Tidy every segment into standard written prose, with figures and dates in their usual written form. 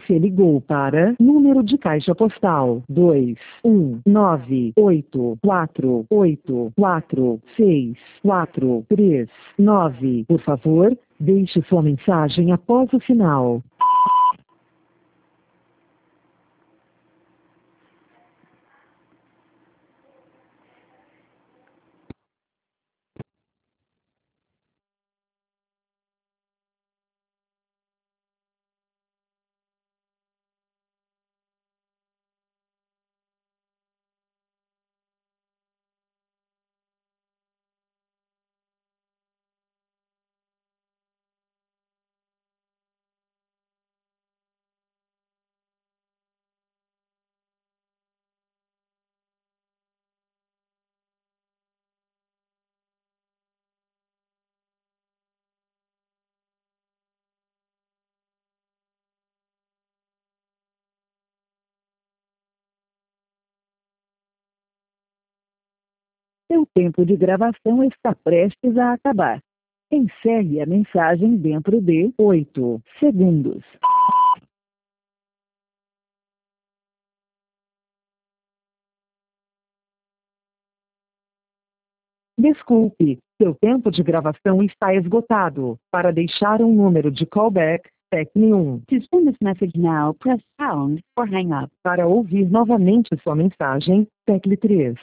Você ligou para número de caixa postal 21984846439. Por favor, deixe sua mensagem após o sinal. Seu tempo de gravação está prestes a acabar. Encerre a mensagem dentro de 8 segundos. Desculpe, seu tempo de gravação está esgotado. Para deixar um número de callback, tecle 1. To send this message now, press pound or hang up. Para ouvir novamente sua mensagem, tecle 3.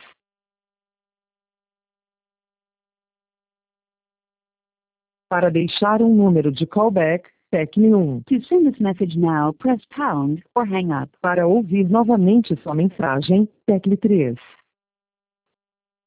Para deixar um número de callback, tecle 1. To send this message now, press pound or hang up. Para ouvir novamente sua mensagem, tecle 3.